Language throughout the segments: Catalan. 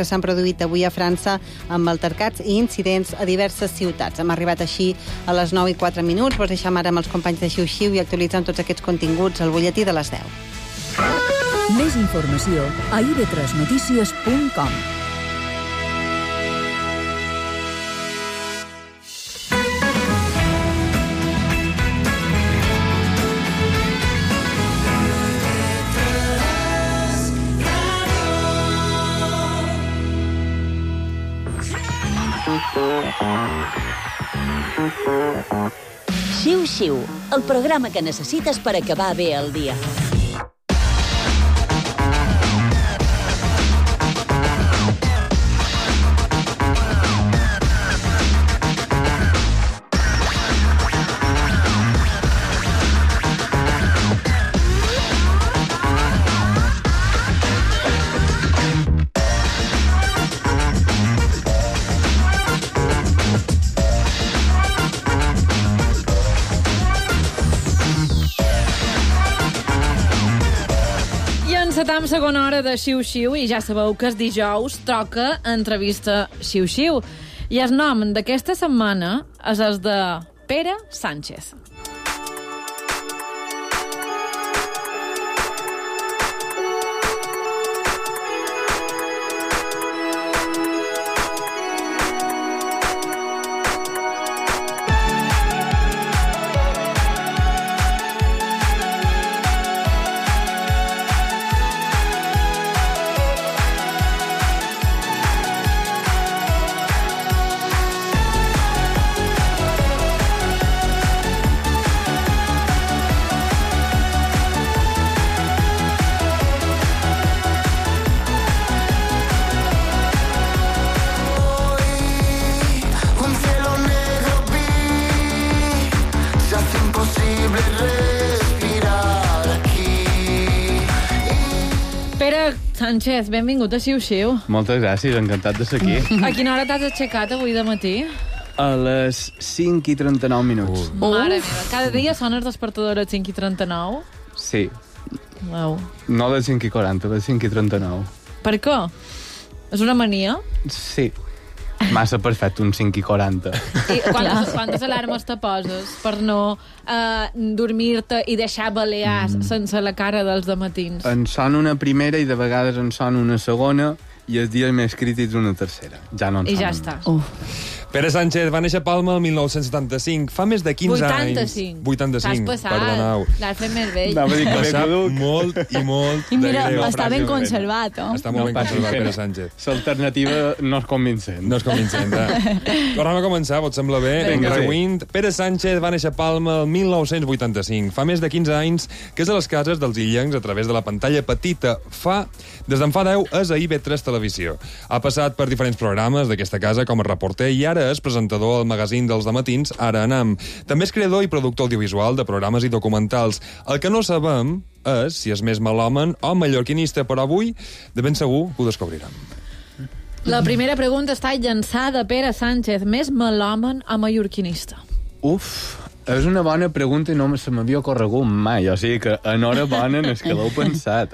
que s'han produït avui a França amb altercats i incidents a diverses ciutats. Hem arribat així a les 9:04. Vos deixem ara amb els companys de Xiu-Xiu i actualitzem tots aquests continguts al butlletí de les 10. Més informació a ib3notícies.com. Xiu-Xiu, el programa que necessites per acabar bé el dia. Encetam segona hora de Xiu-Xiu i ja sabeu que els dijous toca entrevista Xiu-Xiu. I el nom d'aquesta setmana és el de Pere Sánchez. Pere Sánchez, benvingut a Xiu-Xiu. Moltes gràcies, encantat de ser aquí. A quina hora t'has aixecat avui de matí? A les 5:39. Mare meva, cada dia sona el despertador a les 5:39? Sí. Uau. No a les 5:40, a les 5:39. Per què? És una mania? Sí. Massa perfecte, un 5:40. I quantes alarmes te poses per no dormir-te i deixar balears sense la cara dels dematins? En sona una primera i de vegades en sona una segona i els dies més crítics una tercera. Ja no en I sonen. ja està. Pere Sánchez va néixer a Palma el 1975. Fa més de 15 85. 85, T'has passat. perdoneu. L'has fet més vell. Anava a dir que Va bé sap caduc. molt i molt I mira, de greu. està ben conservat, oh? Està molt ben conservat, Pere Sánchez. L'alternativa no és convincent. No és convincent, Tornem a començar, vos sembla bé? Vinga, sí. Rewind. Pere Sánchez va néixer a Palma el 1985. Fa més de 15 anys que és a les cases dels illencs a través de la pantalla petita. Des d'en fa 10 és a IB3 Televisió. Ha passat per diferents programes d'aquesta casa com a reporter i ara és presentador al magazín dels dematins Ara Anam. També és creador i productor audiovisual de programes i documentals. El que no sabem és si és més melòman o mallorquinista, però avui de ben segur que ho descobrirem. La primera pregunta està llançada, Pere Sánchez. Més melòman o mallorquinista? Uf, és una bona pregunta i no se m'havia ocorregut mai. O sigui que enhorabona en el que l'heu pensat,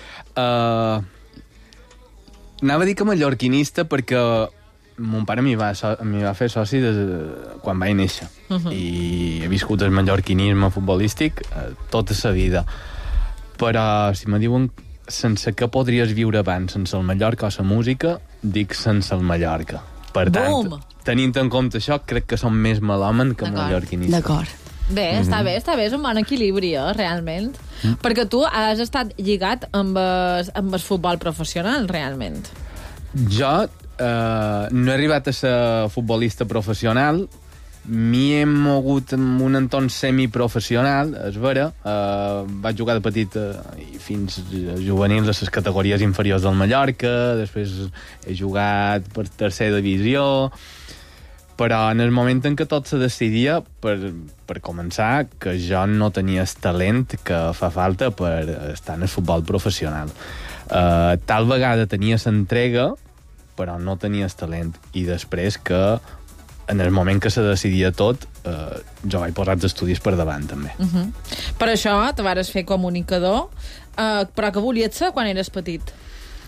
Anava a dir que mallorquinista perquè mon pare m'hi va fer soci quan vaig néixer. I he viscut el mallorquinisme futbolístic tota la vida. Però si me diuen sense què podries viure abans, sense el Mallorca o la música, dic sense el Mallorca. Per tant, tenint en compte això, crec que som més melòmen que mallorquinista. D'acord. Bé, està bé, és un bon equilibri, realment. Perquè tu has estat lligat amb el futbol professional, realment. Jo no he arribat a ser futbolista professional, m'hi he mogut en un entorn semiprofessional, és vera. Vaig jugar de petit i fins juvenils a les categories inferiors del Mallorca, després he jugat per tercera divisió, però en el moment en què tot se decidia, per començar, que jo no tenia el talent que fa falta per estar en el futbol professional. Tal vegada tenia l'entrega, però no tenies talent. I després que, en el moment que se decidia tot, jo vaig posar els estudis per davant, també. Per això te vares fer comunicador, però què volies ser quan eres petit?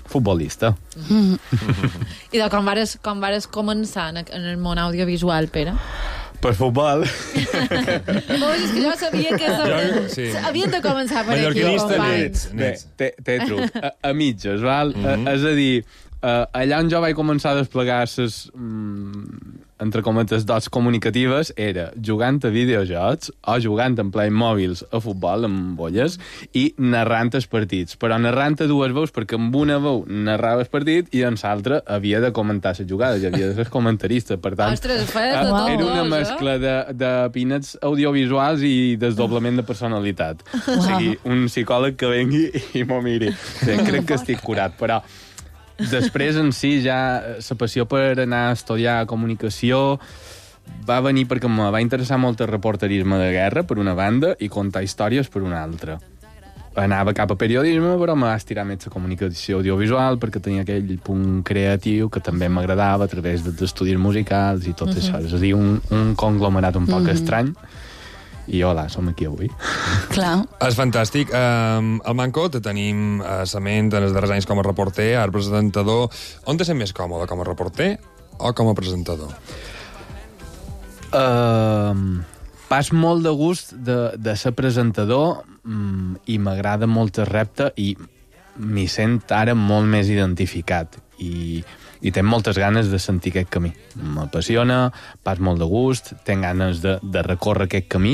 futbolista. I de com vares començar en el món audiovisual, Pere? Per futbol. No, és que jo sabia que havien de començar per aquí, mallorquinista companys. nets. Té truc. A mitges, val? És a dir, allà on jo vaig començar a desplegar les, entre cometes, dots comunicatives era jugant a videojocs o jugant en Playmòbils a futbol, amb bolles, i narrant els partits. Però narrant a dues veus, perquè amb una veu narrava el partit i en l'altra havia de comentar les jugades, i havia de ser comentarista. Per tant, Ostres, feies de tot era una dos, mescla de pinets audiovisuals i desdoblament de personalitat. O sigui, un psicòleg que vengui i m'ho miri. Sí, crec que estic curat, però després, en si, ja la passió per anar a estudiar comunicació va venir perquè em va interessar molt el reporterisme de guerra, per una banda, i contar històries per una altra. Anava cap a periodisme, però me va estirar més la comunicació audiovisual perquè tenia aquell punt creatiu que també m'agradava a través d'estudis musicals i tot això. És a dir, un conglomerat un poc estrany. I hola, som aquí avui. Clar. És fantàstic. Al Manco te tenim a Sament en els darrers anys com a reporter, ara presentador. On te sent més còmode, com a reporter o com a presentador? Pas molt de gust de ser presentador i m'agrada molt el repte i m'hi sent ara molt més identificat i tenc moltes ganes de sentir aquest camí. M'apassiona, pas molt de gust, tenc ganes de recórrer aquest camí.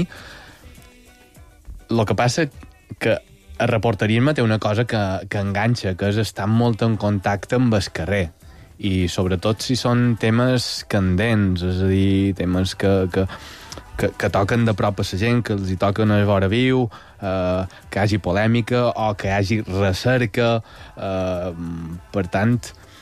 El que passa que el reporterisme té una cosa que enganxa, que és estar molt en contacte amb el carrer. I sobretot si són temes candents, és a dir, temes que toquen de prop a la gent, que els hi toquen a vora viu, que hi hagi polèmica o que hi hagi recerca. Per tant,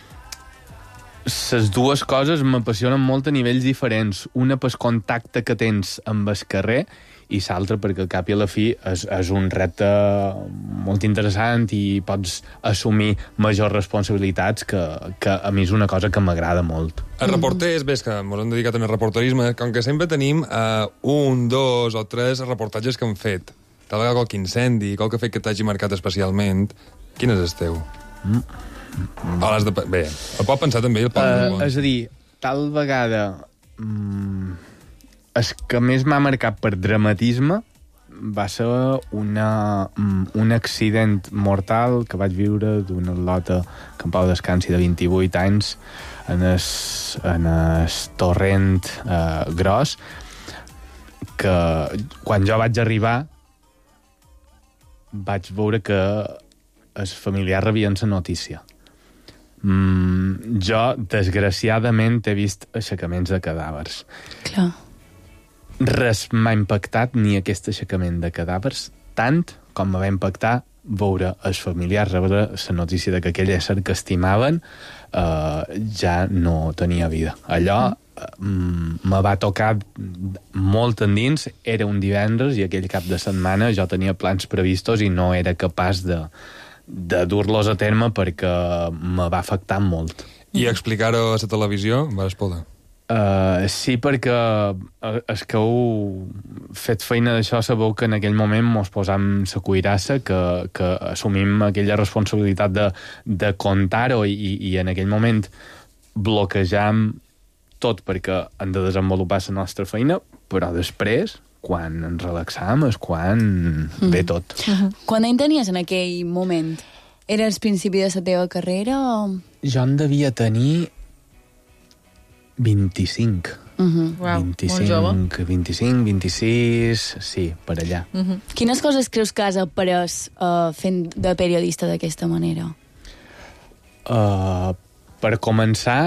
les dues coses m'apassionen molt a nivells diferents. Una pel contacte que tens amb el carrer i l'altra perquè al cap i a la fi és un repte molt interessant i pots assumir majors responsabilitats que a mi és una cosa que m'agrada molt. Els reporters, ves que ens hem dedicat al reporterisme, com que sempre tenim 1, 2 o 3 reportatges que han fet. Tal vegada qualque incendi, qualque fet que t'hagi marcat especialment. Quin és el teu? Bé, el pot pensar també. És a dir, tal vegada el que més m'ha marcat per dramatisme va ser un accident mortal que vaig viure d'una atleta que en pau descansi de 28 anys en el torrent gros, que quan jo vaig arribar vaig veure que els familiars rebien la notícia. Jo, desgraciadament, he vist aixecaments de cadàvers. Clar. Res m'ha impactat ni aquest aixecament de cadàvers tant com me va impactar veure els familiars rebre la notícia de que aquell ésser que estimaven ja no tenia vida. Allò me va tocar molt endins. Era un divendres i aquell cap de setmana jo tenia plans previstos i no era capaç de dur-los a terme perquè me va afectar molt. I explicar-ho a la televisió vas poder? Sí, perquè els que heu fet feina d'això sabeu que en aquell moment mos posam la cuirassa, que assumim aquella responsabilitat de contar-ho i en aquell moment bloquejam tot perquè hem de desenvolupar la nostra feina, però després, quan ens relaxam, és quan ve tot. Quant any tenies en aquell moment? Era el principi de la teva carrera o...? Jo en devia tenir 25. Uau, molt jove. 25, 26, sí, per allà. Quines coses creus que has après fent de periodista d'aquesta manera? Per començar,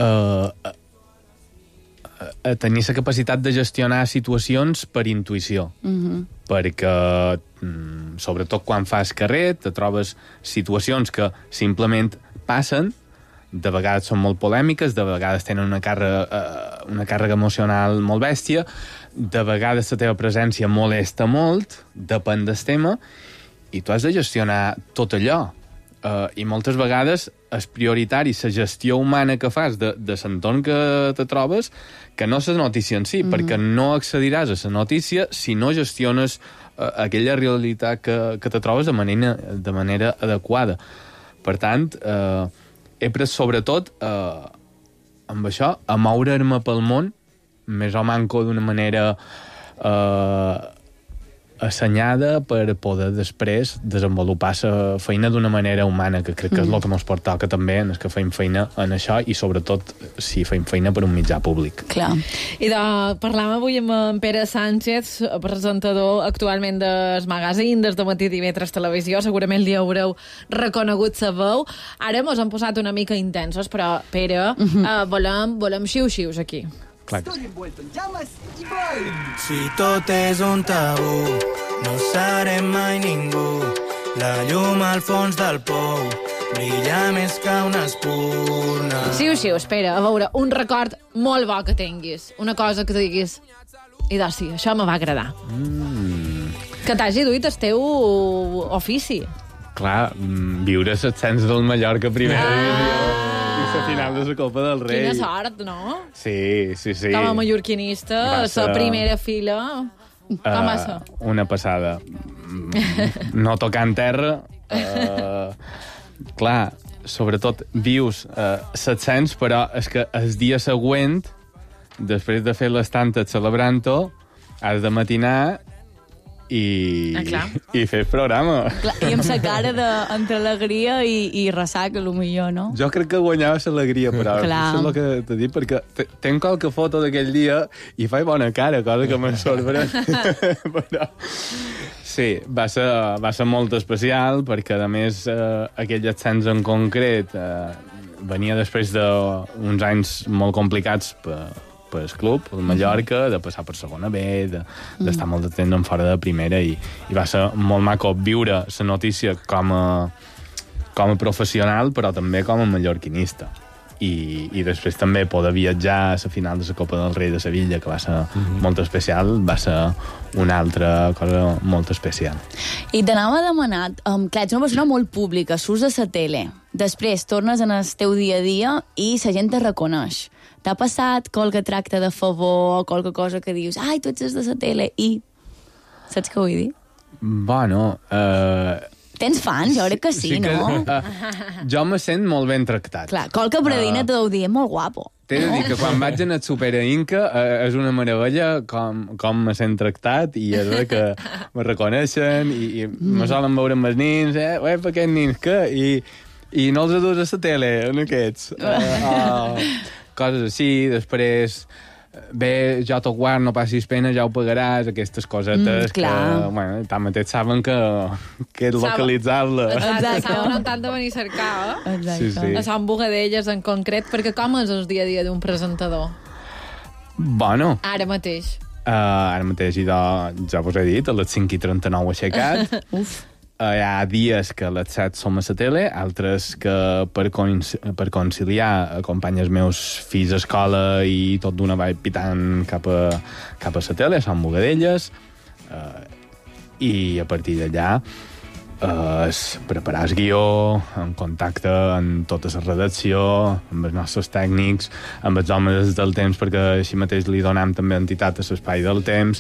a tenir la capacitat de gestionar situacions per intuïció. Perquè, sobretot quan fas carrer, te trobes situacions que simplement passen, de vegades són molt polèmiques, de vegades tenen una càrrega emocional molt bèstia, de vegades la teva presència molesta molt, depèn del tema, i tu has de gestionar tot allò. I moltes vegades és prioritari la gestió humana que fas de l'entorn que te trobes que no la notícia en si, perquè no accediràs a la notícia si no gestiones aquella realitat que te trobes de manera adequada. Per tant, he pres sobretot amb això, a moure'm pel món, més o manco d'una manera assenyada per poder després desenvolupar la feina d'una manera humana, que crec que és el que ens toca també, és que feim feina en això i sobretot si feim feina per un mitjà públic. Clar. I parlàvem avui amb en Pere Sánchez, presentador actualment del magazín, des de Matí Divendres Televisió, segurament li haureu reconegut sa veu. Ara mos han posat una mica intensos, però, Pere, volem xiu-xius aquí. Clar que sí. Si tot és un tabú, no serem mai ningú. La llum al fons del pou brilla més que una espurna. Xiu-xiu, espera, a veure, un record molt bo que tinguis. Una cosa que diguis, sí, això me va agradar. Que t'hagi duit el teu ofici. Clar, viure 700 del Mallorca primera divisió i la final de la Copa del Rei. Quina sort, no? Sí. Com a mallorquinista, la primera fila... Com va ser? Una passada. No tocant terra. Clar, sobretot vius 700, però és que el dia següent, després de fer les tantes celebrant-ho, has de matinar i fer programa. Clar, i amb la cara entre alegria i ressaca, potser, no? Jo crec que guanyava l'alegria, però això és el que t'he dit, perquè tenc qualque foto d'aquell dia i faig bona cara, cosa que me'n sorprèn. Però sí, va ser molt especial, perquè a més aquell ascens en concret venia després d'uns anys molt complicats pel club, el Mallorca, de passar per segona B, d'estar molt de temps en fora de primera, i va ser molt maco viure la notícia com a professional, però també com a mallorquinista. I després també poder viatjar a la final de la Copa del Rei de Sevilla, que va ser molt especial, va ser una altra cosa molt especial. I t'anava a demanar, clar, ets una persona molt pública, surts a la tele, després tornes en el teu dia a dia i la gent te reconeix. T'ha passat qualque tracte de favor o qualque cosa que dius, ai, tu ets de la tele, i... Saps què vull dir? Bueno... Tens fans? Jo crec que sí, no? Jo me sent molt ben tractat. Clar, qualque predina te deu dir, molt guapo. T'he de dir que quan vaig anar a Supera Inca és una meravella com me sent tractat, i és que me reconeixen i me solen veure amb els nins, per aquests nins, què? I no els adus a la tele, en aquests. Coses així, després... Bé, jo t'ho guard, no passis pena, ja ho pagaràs, aquestes cosetes que, bueno, tanmateix saben que és localitzable. Exacte, saben on t'han de venir a cercar, Sí. A Sant Bogadelles en concret, perquè com és el dia a dia d'un presentador? Bueno. Ara mateix. Ara mateix, ja vos he dit, a les 5:39 aixecat. Uf. Hi ha dies que a les 7 som a la tele, altres que per conciliar acompanyes meus fills a escola i tot d'una vaig pitant cap a la tele, a Sant Bogadelles, i a partir d'allà preparar el guió, en contacte amb tota la redacció, amb els nostres tècnics, amb els homes del temps, perquè així mateix li donem també entitat a l'espai del temps,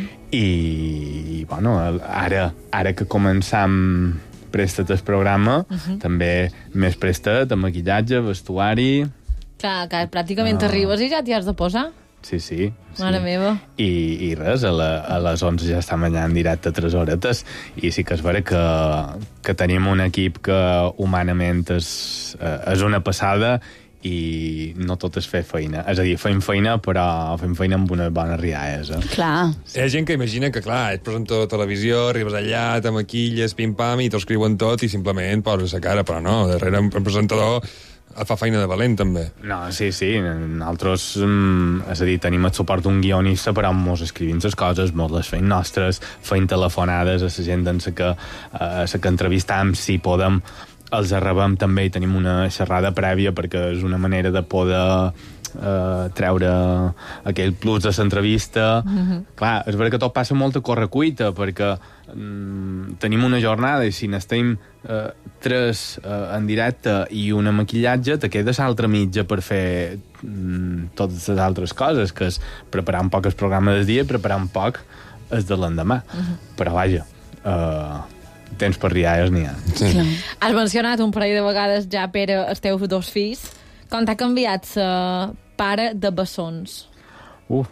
i bueno, ara que començam prestat el programa, també més prestat, amb maquillatge, vestuari... Clar, que pràcticament arribes i ja t'hi has de posar. Sí. Mare meva. I res, a les 11 ja estem allà en directe 3 horetes, i sí que és vera que tenim un equip que humanament és una passada, i no tot és fer feina. És a dir, fem feina, però fem feina amb unes bones rialles. Clar. Hi ha gent que imagina que, clar, ets presentador de televisió, arribes allà, te maquilles, pim-pam, i t'ho escriuen tot, i simplement poses la cara, però no, darrere un presentador et fa feina de valent, també. No, sí. Nosaltres, és a dir, tenim el suport d'un guionista, però mos escrivim les coses, mos les feim nostres, feim telefonades a la gent en la que entrevistam, si podem, els arrebem també, i tenim una xerrada prèvia, perquè és una manera de poder treure aquell plus de l'entrevista. Clar, és vera que tot passa molt a correcuita, perquè tenim una jornada i si n'estem 3 en directe i una maquillatge, te quedes l'altra mitja per fer totes les altres coses, que és preparar un poc el programa del dia i preparar un poc el de l'endemà. Però vaja, temps per rialles n'hi ha. Sí. Has mencionat un parell de vegades ja, Pere, els teus 2 fills. Com t'ha canviat ser pare de bessons? Com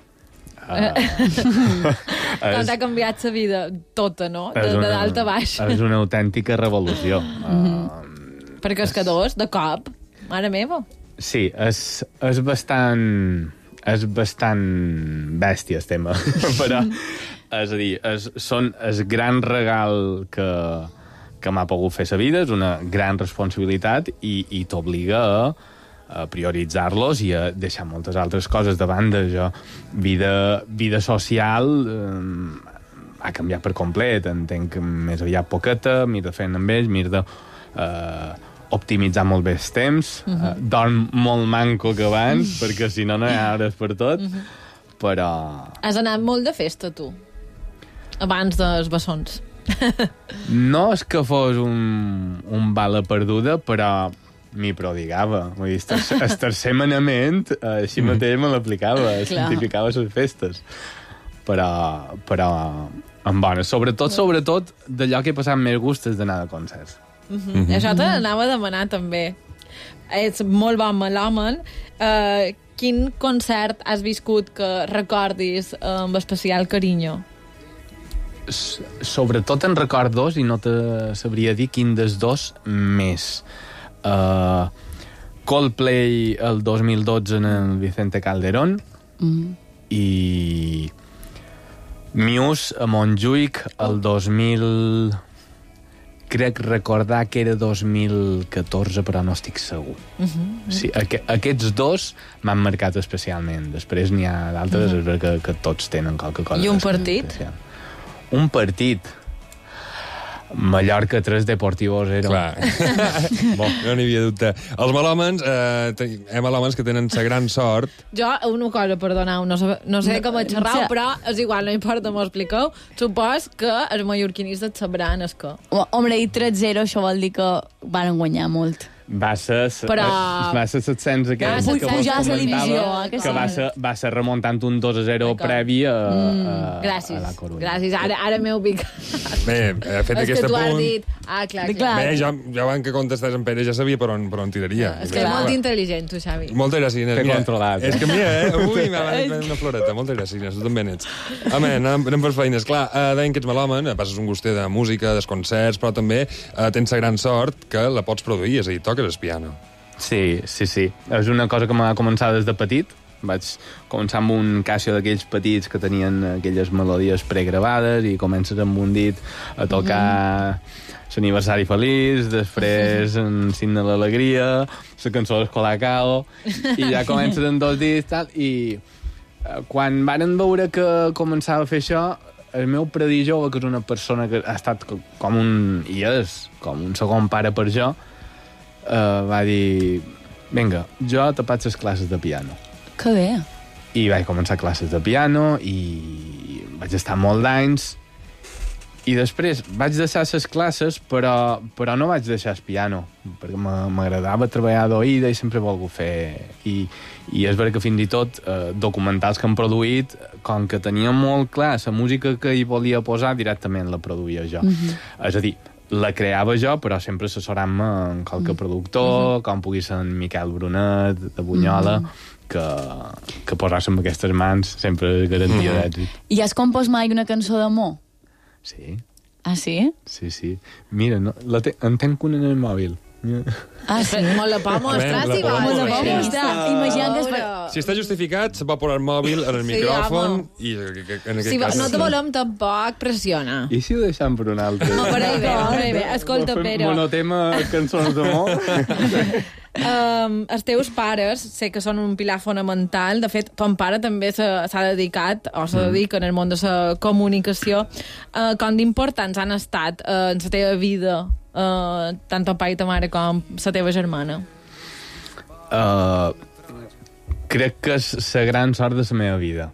t'ha canviat la vida tota, no? De dalt a baix. És una autèntica revolució. Perquè és que 2, de cop, mare meva. Sí, és bastant bèstia el tema, però és a dir, són el gran regal que m'ha pogut fer la vida, és una gran responsabilitat i t'obliga a prioritzar-los i a deixar moltes altres coses de banda. Jo, vida social ha canviat per complet, entenc més aviat poqueta, m'he de fer amb ells, m'he de optimitzar molt bé els temps, dorm molt manco que abans, perquè si no hi ha hores per tot, però... Has anat molt de festa, tu, abans dels bessons. No és que fos un bala perduda, però m'hi prodigava. Vull dir, el tercer manament així mateix me l'aplicava, santificava les festes. Però en bona. Sobretot, d'allò que he passat més gust és d'anar a concerts. Això te n'anava a demanar també. Ets molt bon melòman. Quin concert has viscut que recordis amb especial carinyo? Sobretot en record 2 i no te sabria dir quin dels 2 més. Coldplay el 2012 en el Vicente Calderón i Muse a Montjuïc el 2000... Crec recordar que era 2014, però no estic segur. Sí, aquests 2 m'han marcat especialment. Després n'hi ha d'altres, és veritat que tots tenen qualque cosa. I un partit? Especial. Un partit. Mallorca 3, Deportivo 0. Clar. Bon, no n'hi havia dubte. Els melòmens, melòmens que tenen la gran sort... Jo, una cosa, perdoneu, no sé com et xerrau, però és igual, no importa, m'ho expliqueu. Supos que els mallorquinistes sabran el que... Hombre, i 3-0, això vol dir que van guanyar molt. Va ser 700 aquells que vos comentava, que va ser remuntant un 2-0 previ a la Corunya. Gràcies, ara m'he ubicat. Bé, fet aquest punt... És que tu has punt... dit... clar. Bé, jo abans que contestés en Pere ja sabia per on tiraria. És que és molt intel·ligent, tu, Xavi. Moltes gràcies. T'he controlat. És que mira, avui m'ha donat una floreta. Moltes gràcies, tu també n'ets. Home, anem per feines. Clar, deien que ets melòmen, passes un gustet de música, dels concerts, però també tens la gran sort que la pots produir, és a dir, toques el piano. Sí. És una cosa que m'ha començat des de petit. Vaig començar amb un Casio d'aquells petits que tenien aquelles melodies pregravades i comences amb un dit a tocar l'aniversari feliç, després en signe de l'alegria, la cançó del Colacao, i ja comences amb 2 dits, tal, i quan varen veure que començava a fer això, el meu predí jove, que és una persona que ha estat com un segon pare per jo, va dir, vinga, jo te faig les classes de piano. Que bé. I vaig començar classes de piano i vaig estar molt d'anys i després vaig deixar les classes, però no vaig deixar el piano, perquè m'agradava treballar d'oïda i sempre he volgut fer. I és veritat que fins i tot documentals que han produït, com que tenia molt clar la música que hi volia posar, directament la produïa jo. És a dir, la creava jo, però sempre assessorant-me en qualque productor, com pugui ser en Miquel Brunet, de Bunyola, que posar-se amb aquestes mans sempre és garantia d'èxit. I has compost mai una cançó d'amor? Sí. Ah, sí? Sí. Mira, en tenc una en el mòbil. Ah, sí? Me la pot mostrar, si vols. Me la pot mostrar. Imagina que si està justificat, se pot posar el mòbil en el micròfon i en aquest cas... No te volem tampoc pressionar. I si ho deixem per un altre? Molt bé. Escolta, Pere. Monotema cançons d'amor. Els teus pares sé que són un pilar fonamental. De fet, ton pare també s'ha dedicat o se dedica en el món de la comunicació. Com d'importants han estat en la teva vida tant ton pare i ta mare com la teva germana? Crec que és la gran sort de la meva vida.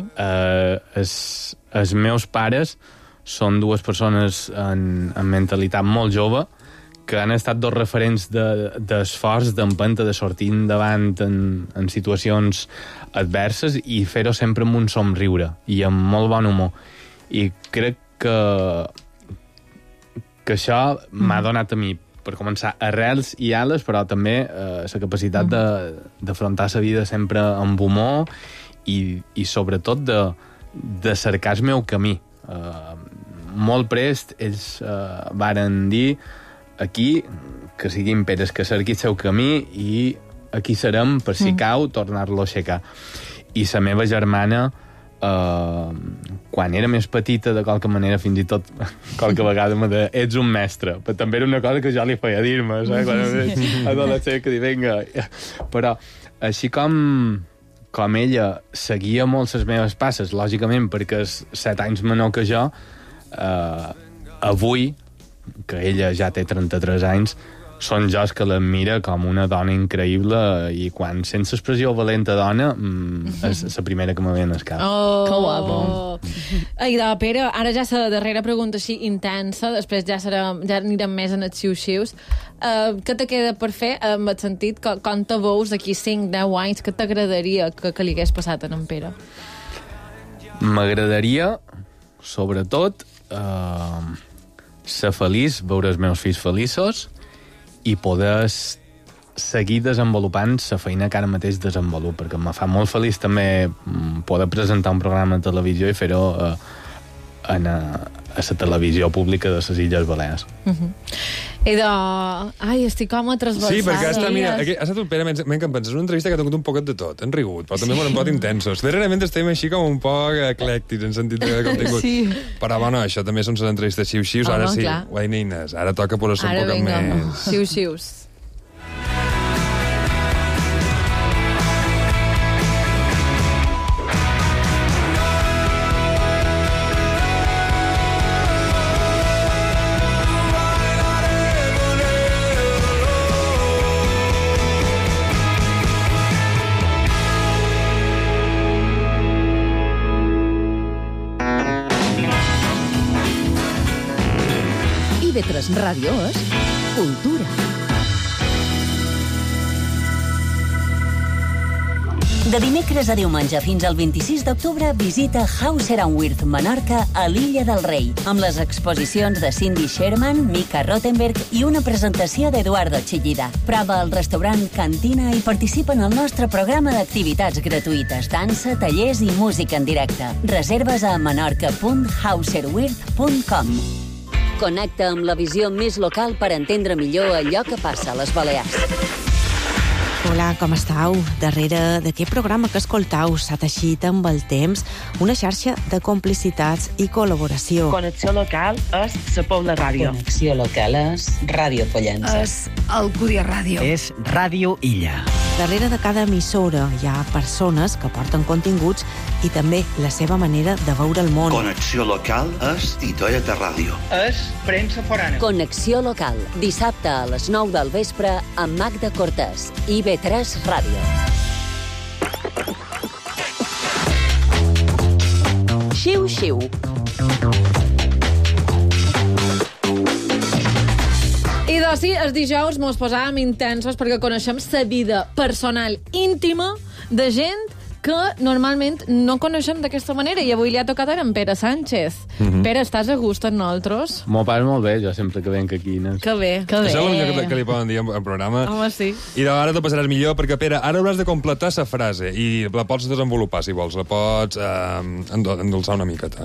Els meus pares són 2 persones amb mentalitat molt jove, que han estat 2 referents d'esforç, d'empenta, de sortir endavant en situacions adverses i fer-ho sempre amb un somriure i amb molt bon humor. I crec que que això m'ha donat a mi, per començar, arrels i ales, però també la capacitat d'afrontar la vida sempre amb humor i sobretot de cercar el meu camí. Molt prest ells varen dir aquí que siguin Peres que cerqui el seu camí i aquí serem per si cau tornar-lo a aixecar. I la meva germana quan era més petita, de qualque manera, fins i tot qualque vegada me deia, ets un mestre, però també era una cosa que jo li feia dir-me, saps? Quan era adolescent, que dic, vinga. Però així com ella seguia molt les meves passes, lògicament, perquè és 7 anys menor que jo, avui, que ella ja té 33 anys, són jo que l'admira com una dona increïble i quan sense expressió valenta dona és la primera que me ve al cap. Oh, que guapo. Aida, Pere, ara ja la darrera pregunta així intensa, després ja anirem més en els xiu-xius. Què te queda per fer amb el sentit que com te veus d'aquí 5-10 anys, que t'agradaria que li hagués passat a en Pere? M'agradaria, sobretot, ser feliç, veure els meus fills feliços i poder seguir desenvolupant la feina que ara mateix desenvolupo, perquè me fa molt feliç també poder presentar un programa de televisió i fer-ho a la televisió pública de les Illes Balears. Ai, estic com a trasbalsada. Sí, perquè ha estat un Pere, m'he encantat. És una entrevista que ha tingut un poquet de tot. Han rigut, però també un poc intensos. Darrerament estem així com un poc eclèctics en sentit de contingut. Sí. Però bueno, això també són les entrevistes xiu-xius. Ara sí, ho ha dit Inés. Ara toca posar-se un poc més... Xiu-xius. IB3 Ràdio és cultura. De dimecres a diumenge fins al 26 d'octubre visita Hauser & Wirth Menorca a l'Illa del Rei, amb les exposicions de Cindy Sherman, Mika Rottenberg i una presentació d'Eduardo Chillida. Prova al restaurant Cantina i participa en el nostre programa d'activitats gratuïtes, dansa, tallers i música en directe. Reserves a menorca.hauserwirth.com. Connecta amb la visió més local per entendre millor allò que passa a les Balears. Hola, com estàu? Darrere d'aquest programa que escoltau s'ha teixit amb el temps una xarxa de complicitats i col·laboració. Connexió local és la Pobla Ràdio. Connexió local és Ràdio Pollença. És Alcúdia Ràdio. És Ràdio Illa. Darrere de cada emissora hi ha persones que porten continguts i també la seva manera de veure el món. Connexió local és Titoeta Ràdio. És premsa forana. Connexió local, dissabte a les 9 del vespre amb Magda Cortés, IB3 Ràdio. Xiu-xiu. I doncs sí, els dijous mos posàvem intensos perquè coneixem la vida personal íntima de gent que normalment no coneixem d'aquesta manera i avui li ha tocat ara en Pere Sánchez. Pere, estàs a gust amb nosaltres? M'ho pas molt bé, jo sempre que venc aquí. Que bé, que bé. Això és el millor que li poden dir al programa. Home, sí. I ara t'ho passaràs millor, perquè, Pere, ara hauràs de completar la frase i la pots desenvolupar, si vols. La pots endolçar una miqueta.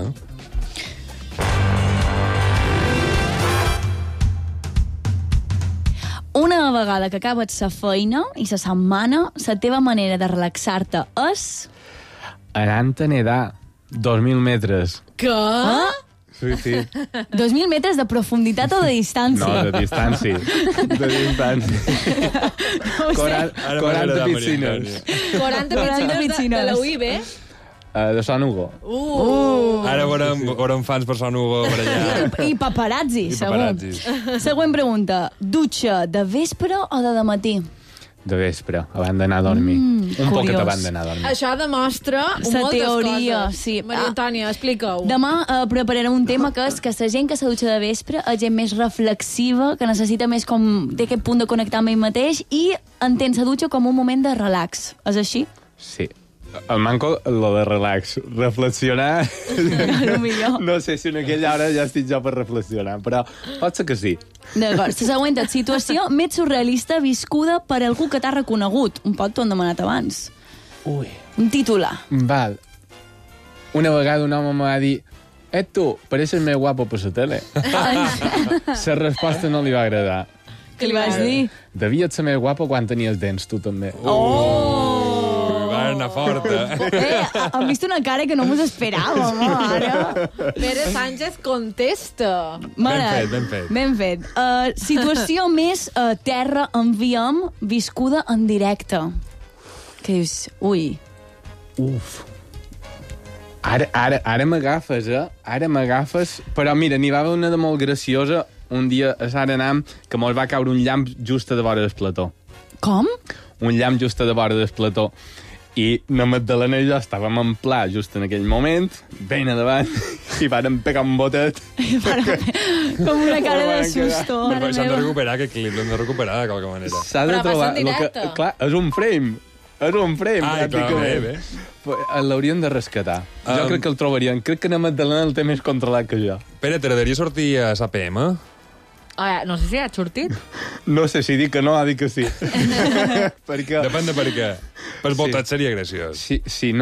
Una vegada que acabes la feina i la setmana, la teva manera de relaxar-te és... Anant a nedar 2.000 metres. Què? Sí, sí. 2.000 metres de profunditat o de distància? No, de distància. De distància. No 40 piscines. 40 piscines de la UIB? De Son Hugo. Ara veurem fans per Son Hugo per allà. I paparazzi, segur. Següent pregunta. Dutxa de vespre o de dematí? De vespre, abans d'anar a dormir. Un poquet abans d'anar a dormir. Això demostra moltes teoria, coses. Sí. Maria Antònia, explica-ho. Demà prepararem un tema que és que la gent que se dutxa de vespre és gent més reflexiva, que necessita més com d'aquest punt de connectar amb ell mateix i entén la dutxa com un moment de relax. És així? Sí. El manco, lo de relax. Reflexionar... No sé si en aquella hora ja estic jo per reflexionar, però pot ser que sí. D'acord, la següent situació més surrealista viscuda per algú que t'ha reconegut. Un poc t'ho han demanat abans. Ui. Un titular. Val. Una vegada un home m'ha dit tu, pareixes més guapo per la tele. La resposta no li va agradar. Què li vas dir? Devies ser més guapo quan tenies dents, tu també. Va anar forta. Hem vist una cara que no mos esperàvem, ara. Pere Sánchez contesta. Mare, ben fet. Situació més terra enviem viscuda en directe. Que dius, ui. Uf. Ara m'agafes, Ara m'agafes. Però mira, n'hi va haver una de molt graciosa un dia a Saranam que mos va caure un llamp just a de vora del plató. Com? Un llamp just a de vora del plató. I la Magdalena i jo estàvem en pla just en aquell moment, ben a davant, i vàrem pegar un botet. Com una cara de susto. Però s'han de recuperar aquest clip, l'hem de recuperar de qualque manera. S'ha de trobar... Clar, és un frame. És un frame, pràcticament. L'hauríem de rescatar. Jo crec que el trobarien. Crec que la Magdalena el té més controlat que jo. Pere, t'agradaria sortir a SAPM? No sé si ha sortit. No sé si dic que no, ha dit que sí. Perquè... Depèn de per què. Per voltat seria graciós. Sí.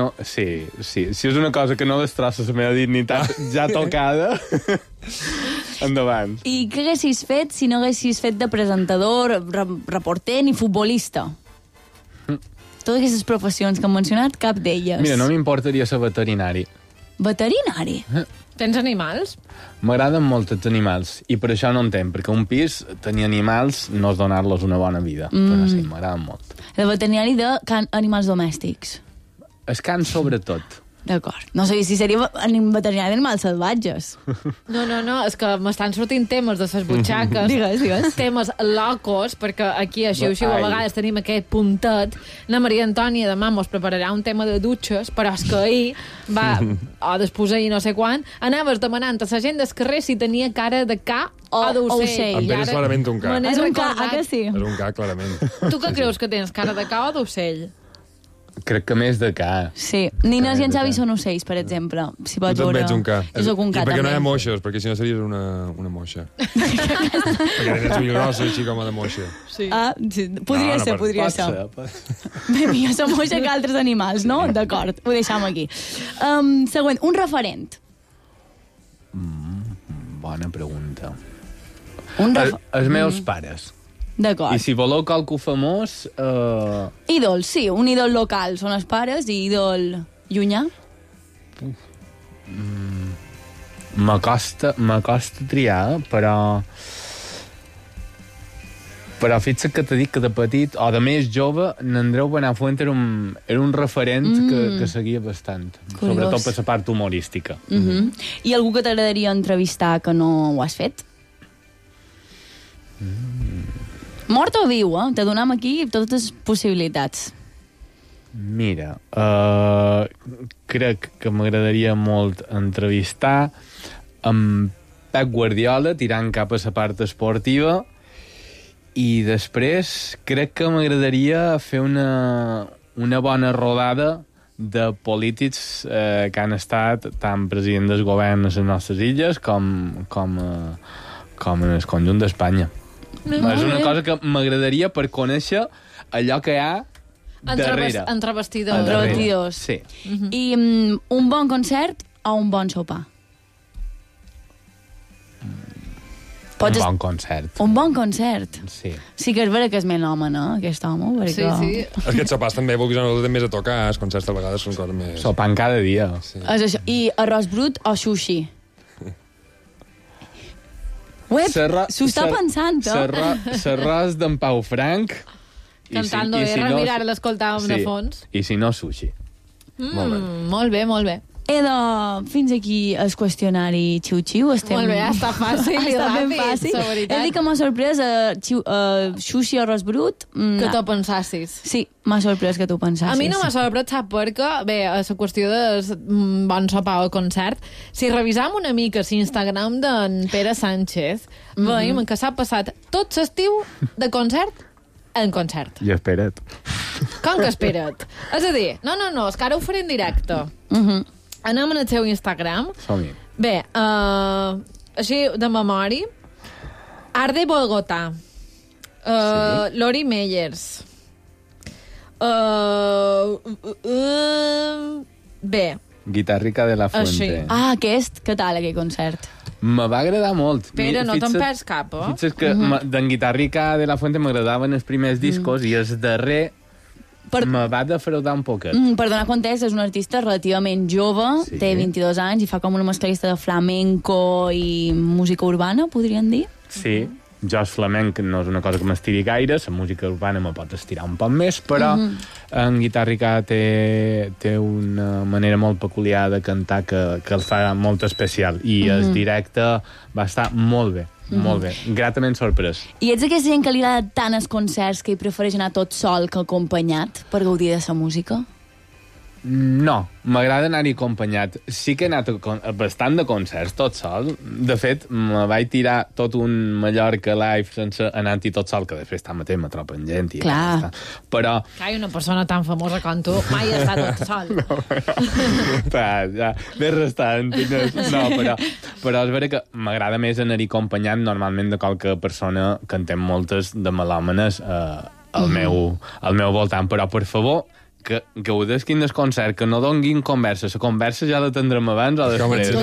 Si és una cosa que no destrossa la meva dignitat ja tocada, endavant. I què haguessis fet si no haguessis fet de presentador, reporter ni futbolista? Totes aquestes professions que hem mencionat, cap d'elles. Mira, no m'importaria ser veterinari. Veterinari? Tens animals? M'agraden molt els animals, i per això no entenc, perquè un pis, tenir animals, no és donar-los una bona vida. Però sí, m'agraden molt. De veterinari d'animals domèstics. Els cans, sobretot. D'acord. No sé si seria veterinari d'animals salvatges. No, és que m'estan sortint temes de les butxaques. Digues. Temes locos, perquè aquí a Xiu-Xiu a vegades tenim aquest puntet. La Maria Antònia demà mos prepararà un tema de dutxes, però és que ahir va, o després ahir no sé quan, anaves demanant a la gent del carrer si tenia cara de ca o d'ocell. En Pere és clarament un ca. És un ca, que sí? És un ca, clarament. Tu què creus que tens, cara de ca o d'ocell? Crec que més de ca. Sí. Nines i en Xavi són ocells, per exemple. Si pots veure... Tu veig un ca. Jo soc un ca, I perquè també. no hi ha moixos, perquè si no series una moixa. Perquè tens ulls grossos, així com a de moixa. Sí. Sí. Podria ser. Bé, jo som moixa que altres animals, no? D'acord, ho deixam aquí. Següent, un referent. Bona pregunta. Els meus pares. D'acord. I si voleu qualcú famós... Ídol, sí, un ídol local són els pares i ídol llunyà. M'acosta triar, però fixa't que t'he dit que de petit, o de més jove, n'Andreu Benafuente era un referent que seguia bastant. Curiós. Sobretot per la part humorística. I algú que t'agradaria entrevistar que no ho has fet? Mort o viu, Te donem aquí totes les possibilitats. Mira, crec que m'agradaria molt entrevistar amb Pep Guardiola, tirant cap a la part esportiva, i després crec que m'agradaria fer una bona rodada de polítics que han estat tant president del govern a les nostres illes com en el conjunt d'Espanya. És una cosa que m'agradaria per conèixer allò que hi ha darrere. Entre vestidors. Sí. I un bon concert o un bon sopar? Un bon concert. Un bon concert? Sí. Sí que és vera que és melòman, aquest home. Perquè... Sí. Aquests sopars també, vulguis o no, més a tocar, els concerts a vegades són coses més... Sopant cada dia. Sí. És això. I arròs brut o sushi? S'ho està pensant, Serràs d'en Pau Frank. Cantant d'Oerra, mira, ara l'escoltàvem de fons. I si no, sushi. Molt bé. Fins aquí el qüestionari xiu-xiu. Molt bé, està fàcil i ràpid, la veritat. He dit que m'ha sorprès sushi o arròs brut. Que t'ho pensassis. Sí, m'ha sorprès que t'ho pensassis. A mi no m'ha sorprès, sap, perquè, bé, a la qüestió de bon sopar o concert, si revisam una mica l'Instagram d'en Pere Sánchez, veiem que s'ha passat tot l'estiu de concert en concert. I espera't. Com que espera't? És a dir, no, és que ara ho faré en directe. Anem al seu Instagram. Som-hi. Bé, així de memòria, Arde Bogotà, Lori Meyers, bé. Guitarrica de la Fuente. Aquest, què tal, aquell concert? Me va agradar molt. Pere, no te'n perds cap, eh? Fixa't que d'en Guitarrica de la Fuente m'agradaven els primers discos i el darrer me va defraudar un poquet. Per donar context, és un artista relativament jove, té 22 anys i fa com una mesclista de flamenco i música urbana, podríem dir? Sí, jo el flamenc no és una cosa que m'estiri gaire, la música urbana me pot estirar un poc més, però en Guitarrica té una manera molt peculiar de cantar que el fa molt especial, i el directe va estar molt bé. Molt bé, gratament sorprès. I ets aquesta gent que li agrada tant els concerts que hi prefereix anar tot sol que acompanyat per gaudir de sa música? No, m'agrada anar-hi acompanyat. Sí que he anat bastant de concerts tot sol. De fet, me vaig tirar tot un Mallorca live sense anar-hi tot sol, que després mateix me troben gent. Clar. Però... Clar, una persona tan famosa com tu mai està tot sol. Ja, de restant. No, però és vera que m'agrada més anar-hi acompanyat normalment de qualque persona que en té moltes de melòmenes al meu voltant. Però, per favor, que gaudesquin del concert, que no donguin conversa. La conversa ja la tindrem abans o després.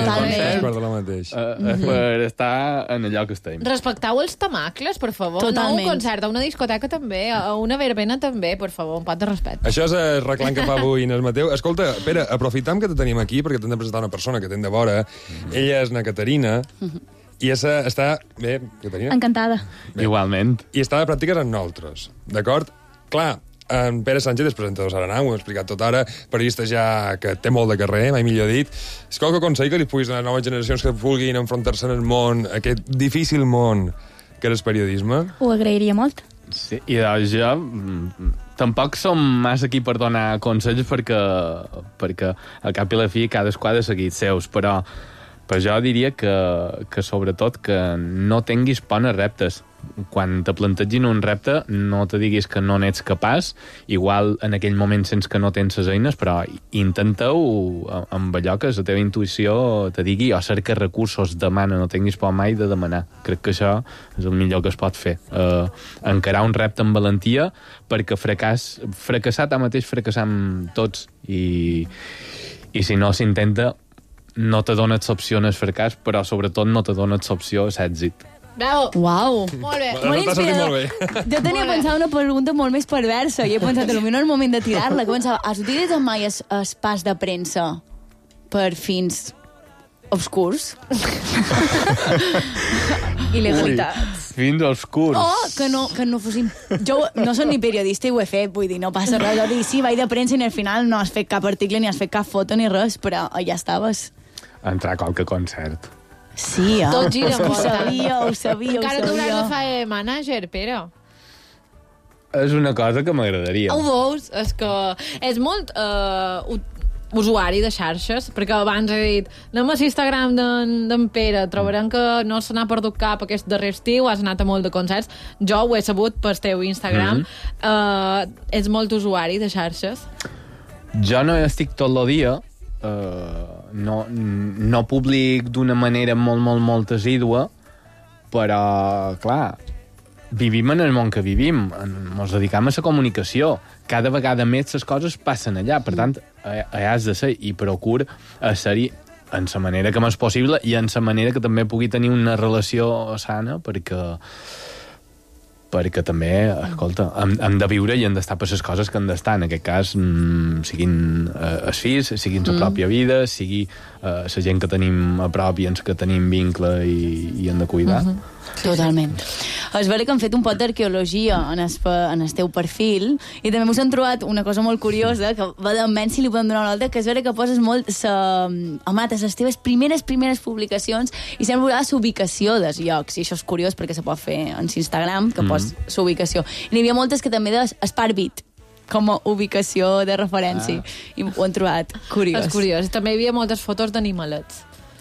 Per estar en allò que estem. Respectau els tamacles, per favor. Totalment. No un concert, a una discoteca també, a una verbena també, per favor, un pot de respecte. Això és el reclam que fa avui Inés Mateu. Escolta, Pere, aprofitam que te tenim aquí, perquè t'hem de presentar una persona que t'hem de vora. Ella és na Caterina, i està... Bé, Caterina? Encantada. Bé. Igualment. I està de pràctiques amb nosaltres, d'acord? Clar, en Pere Sánchez és presentador Saranà, ho hem explicat tot ara, periodista ja que té molt de carrer, mai millor dit. És qualque consell que li puguis donar a noves generacions que vulguin enfrontar-se en el món, aquest difícil món que és el periodisme? Ho agrairia molt. Sí, i doncs jo tampoc som massa aquí per donar consells perquè al cap i la fi cadascú ha de seguir seus, però jo diria que sobretot que no tinguis por als reptes. Quan te plantegin un repte, no te diguis que no n'ets capaç, igual en aquell moment sents que no tens les eines, però intenta-ho amb allò que la teva intuïció te digui, o cerca recursos, demana, no tinguis por mai de demanar. Crec que això és el millor que es pot fer. Encarar un repte amb valentia, perquè fracassar mateix fracassam tots, i si no s'intenta, no te dones l'opció en el fracàs, però sobretot no te dones l'opció a l'èxit. Bravo! Uau! Molt bé. Molt inspirador. Jo tenia pensat una pregunta molt més perversa i he pensat, potser no és el moment de tirar-la, que pensava, has utilitzat mai el pas de premsa per fins obscurs? Il·legalitats. Fins obscurs. Que no fossin... Jo no soc ni periodista i ho he fet, vull dir, no passa res. Jo dic, sí, vaig de premsa i al final no has fet cap article, ni has fet cap foto, ni res, però ja estaves. Entrar a qualque concert. Sí, Tot gira ho molt. sabia. Encara t'hauràs de fer mànager, Pere. És una cosa que m'agradaria. Ho veus? És que és molt usuari de xarxes, perquè abans he dit, anem a l'Instagram d'en Pere, trobarem que no se n'ha perdut cap aquest darrer estiu, has anat a molt de concerts. Jo ho he sabut pel teu Instagram. És molt usuari de xarxes. Jo no estic tot el dia, no public d'una manera molt assidua, però, clar, vivim en el món que vivim, ens dedicam a la comunicació, cada vegada més les coses passen allà, per tant, has de ser, i procur ser-hi en la manera que m'és possible i en la manera que també pugui tenir una relació sana, perquè també, escolta, hem de viure i hem d'estar per les coses que hem d'estar. En aquest cas, siguin els fills, siguin la pròpia vida, sigui la gent que tenim a prop i ens que tenim vincle i hem de cuidar. Totalment. És vera que han fet un pot d'arqueologia en el teu perfil i també us han trobat una cosa molt curiosa que va d'emmens si li podem donar una volta, que és vera que poses molt les teves primeres publicacions i sempre veuràs l'ubicació dels llocs, i això és curiós perquè se pot fer en Instagram, que pos l'ubicació. I n'hi havia moltes que també des Sparbit com a ubicació de referència i ho han trobat curiós. És curiós. També hi havia moltes fotos d'animalets.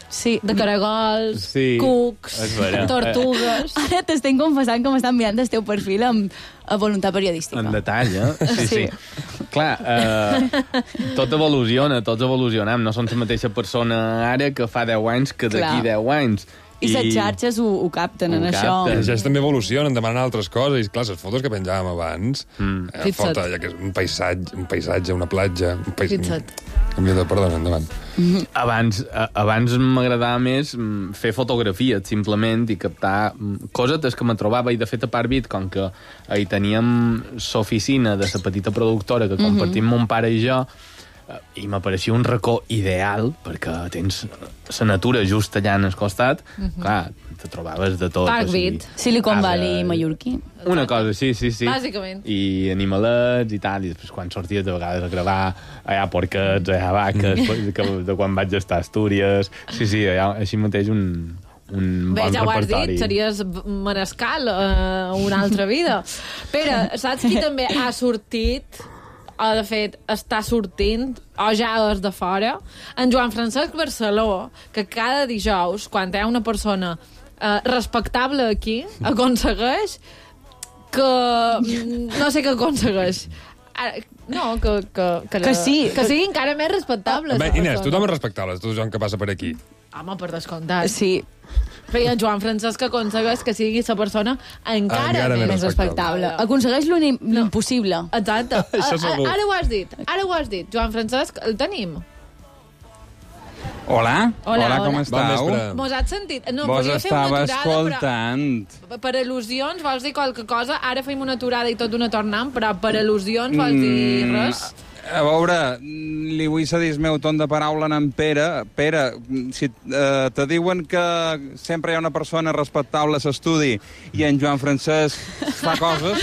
Sí. De caragols, cucs, tortugues... Ara t'estem confessant que m'estan mirant el teu perfil amb voluntat periodística. En detall, Sí. Clar, tot evoluciona, tots evolucionam. No som la mateixa persona ara que fa 10 anys que d'aquí 10 anys. I les xarxes ho capten en això. Les xarxes també evolucionen, demanen altres coses. I clar, les fotos que penjàvem abans, foto, ja que és un paisatge, una platja... Perdona, endavant. Abans m'agradava més fer fotografies, simplement, i captar cosetes que me trobava. I, de fet, a Parvit, com que hi teníem l'oficina de la petita productora que compartim mon pare i jo, i m'apareixia un racó ideal, perquè tens la natura just allà al costat, clar, te trobaves de tot. Parvit, Silicon Valley mallorquí. Una cosa, sí. Bàsicament. I animalets i tal, i després quan sorties de vegades a gravar, allà porquets, allà vaques, de quan vaig estar a Astúries... Sí, allà, així mateix un bon repertori. Ja ho has dit, series manescal una altra vida. Pere, saps qui també ha sortit... o de fet està sortint, o ja és de fora, en Joan Francesc Barceló, que cada dijous, quan hi ha una persona respectable aquí, aconsegueix que... no sé què aconsegueix. No, que sí. Que sigui encara més respectable. Inés, tothom és respectable, tot Joan que passa per aquí. Home, per descomptat. Sí. Però en Joan Francesc aconsegueix que sigui la persona encara més respectable. Aconsegueix l'impossible. Exacte. Això segur. Ara ho has dit. Joan Francesc, el tenim. Hola, com estàu? Mos has sentit? No, vos podia fer una aturada, escoltant. Però per al·lusions vols dir qualque cosa? Ara fem una aturada i tot una tornam, però per al·lusions vols dir res? A veure, li vull cedir el meu ton de paraula en Pere. Pere, si te diuen que sempre hi ha una persona respectable a l'estudi i en Joan Francesc fa coses,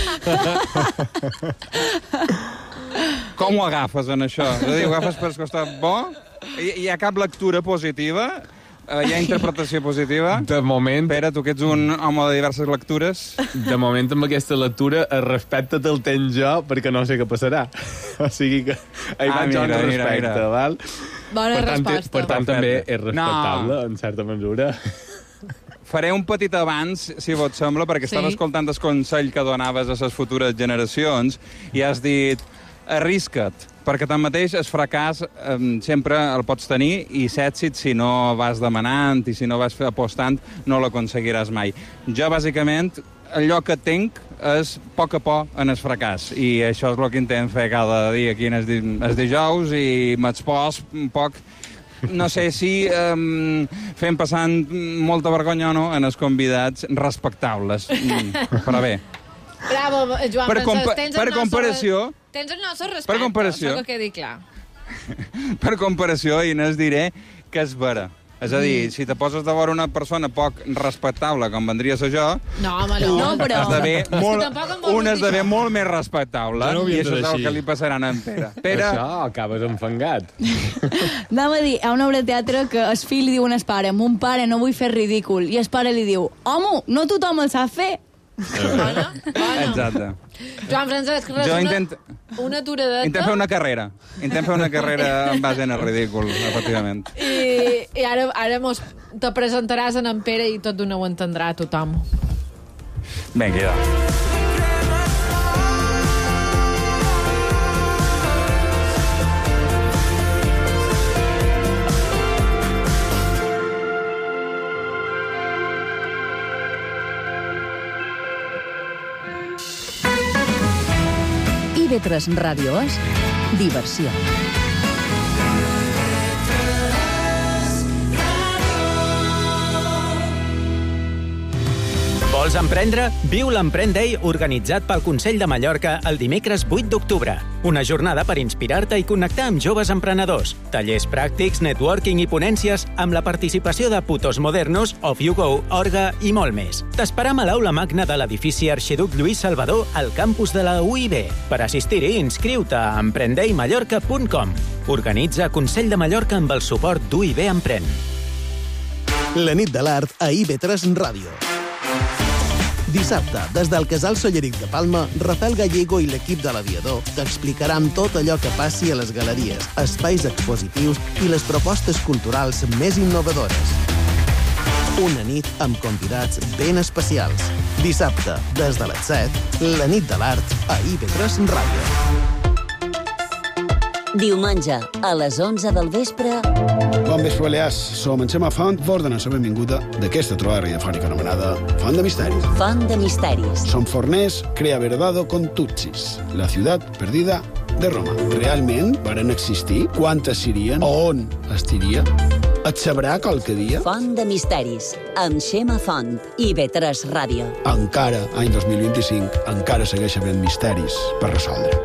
com ho agafes, en això? És a dir, ho agafes per costat bo? Hi ha cap lectura positiva? Hi ha interpretació positiva? De moment... Pere, tu que ets un home de diverses lectures. De moment, amb aquesta lectura, el respecte te'l tenc jo, perquè no sé què passarà. O sigui que hi vaig jo en respecte, val? Bona resposta. Per tant, també és respectable, en certa mesura. Faré un petit avanç, si vos sembla, perquè estava escoltant el consell que donaves a les futures generacions i has dit, arrisca't, perquè tanmateix el fracàs sempre el pots tenir i l'èxit, si no vas demanant i si no vas apostant, no l'aconseguiràs mai. Jo, bàsicament, allò que tinc és poc a poc en el fracàs i això és el que intent fer cada dia aquí els dijous i m'expos un poc, no sé si fem passant molta vergonya o no en els convidats respectables, però bé. Bravo, Joan Francesc, per comparació... Tens el nostre respecte, això que quedi clar. Per comparació, Inés, diré que és vera. És a dir, si te poses de vora una persona poc respectable, com vendria a ser jo, però... esdevé molt més respectable. I això és el que li passarà a en Pere. Això, acabes enfangat. Anava a dir, hi ha una obra de teatre que el fill li diu al pare, mon pare, no vull fer ridícul. I el pare li diu, home, no tothom el sap fer. Bona. Exacte. Joan Francesc, una aturada. Intent fer una carrera. En base en el ridícul, efectivament. I ara te presentaràs en Pere i tot d'una ho entendrà tothom. Vinga, IB3 Ràdio és diversió. Vols emprendre? Viu l'Emprèn Day organitzat pel Consell de Mallorca el dimecres 8 d'octubre. Una jornada per inspirar-te i connectar amb joves emprenedors. Tallers pràctics, networking i ponències amb la participació de Putos Modernos, Off You Go, Orga i molt més. T'esperam a l'aula magna de l'edifici Arxiduc Lluís Salvador al campus de la UIB. Per assistir-hi, inscriu-te a emprendeimallorca.com. Organitza Consell de Mallorca amb el suport d'UIB Emprèn. La nit de l'art a IB3 Ràdio. Dissabte, des del Casal Solleric de Palma, Rafael Gallego i l'equip de l'Aviador t'explicaran tot allò que passi a les galeries, espais expositius i les propostes culturals més innovadores. Una nit amb convidats ben especials. Dissabte, des de les 7, la nit de l'art a IB3 Ràdio. Diumenge, a les 11 del vespre... Bon vespre, Balears. Som en Xema Font, vos donem la benvinguda d'aquesta trobada radiofònica anomenada Font de Misteris. Font de Misteris. Som forners, crea verdado con Tutsis, la ciutat perdida de Roma. Realment varen existir? Quantes serien? On estiria? Et sabrà qualque dia? Font de Misteris, amb Xema Font i IB3 Ràdio. Encara, any 2025, encara segueix havent misteris per resoldre.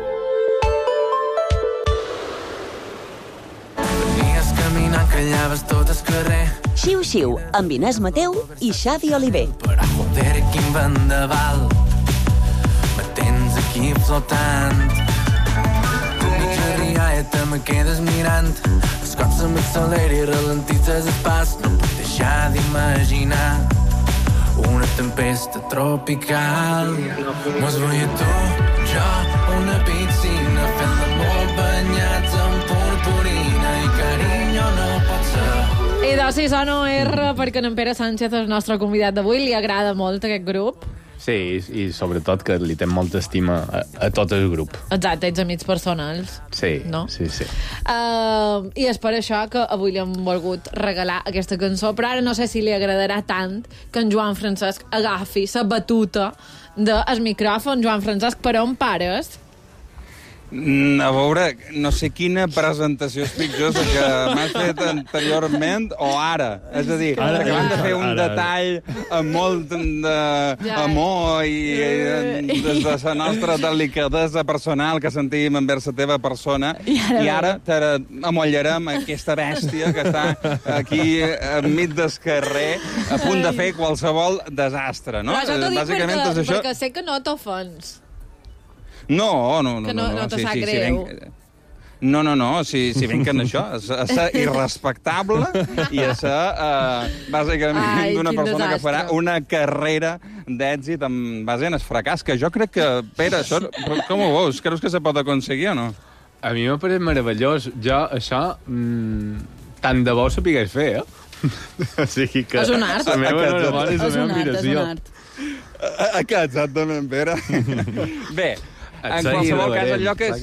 Callaves tot el carrer. Xiu-xiu, amb Inés Mateu i Xavi Oliver. Però joder, quin vendaval. Me tens aquí flotant. Mitja rialleta me quedes mirant. El cop se m'accelera i ralentitzes el pas. No puc deixar d'imaginar una tempesta tropical. Mos veia tu, jo, una piscina fent l'amor banyats en purpurina i carinyo no pot ser. I doncs si sona R, perquè en Pere Sánchez, el nostre convidat d'avui, li agrada molt aquest grup. Sí, i sobretot que li té molta estima a tot el grup. Exacte, ets amics personals. Sí, no? Sí. I és per això que avui li hem volgut regalar aquesta cançó, però ara no sé si li agradarà tant que en Joan Francesc agafi la batuta del micròfon. Joan Francesc, per on pares? A veure, no sé quina presentació és pitjor que m'has fet anteriorment o ara. És a dir, acabem de fer un detall amb molt d'amor i des de la nostra delicadesa personal que sentim envers la teva persona i ara t'amollarem aquesta bèstia que està aquí enmig del carrer a punt de fer qualsevol desastre, no? Però això t'ho dic perquè sé que no t'ofens. No. Que no te sap greu. No, si ben que en això, a ser irrespectable i a ser, bàsicament, d'una persona que farà una carrera d'èxit en base en el fracàs, que jo crec que, Pere, això, com ho veus? Creus que se pot aconseguir o no? A mi m'ha pareixet meravellós. Jo, això, tant de bo sapigués fer, O sigui que... És un art. La meva enhorabona és la meva admiració. Exactament, Pere. Bé, en qualsevol cas,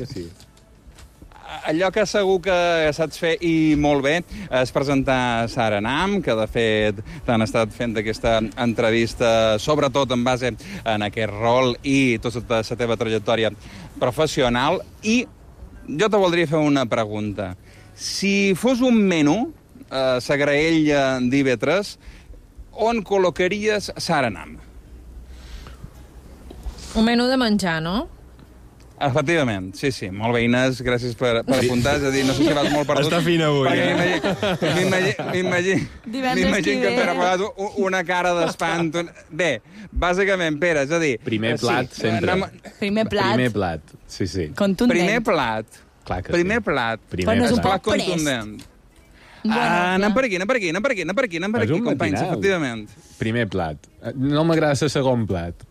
allò que segur que saps fer i molt bé és presentar Saranam, que de fet t'han estat fent aquesta entrevista sobretot en base en aquest rol i tota la teva trajectòria professional. I jo te voldria fer una pregunta. Si fos un menú, la graella d'IB3, on col·locaries Saranam? Un menú de menjar, no? Efectivament, sí. Molt bé, Inés, gràcies per apuntar. És a dir, no sé si vas molt perdut. Està fina avui. M'imagino que t'ha pagat una cara d'espant. Bé, bàsicament, Pere, és a dir... Primer plat, sempre. Primer plat. Sí. Contundent. Primer plat. Clar que primer plat. Però no és un plat poc contundent. Anem per aquí, companys, efectivament. Primer plat. No m'agrada el segon plat.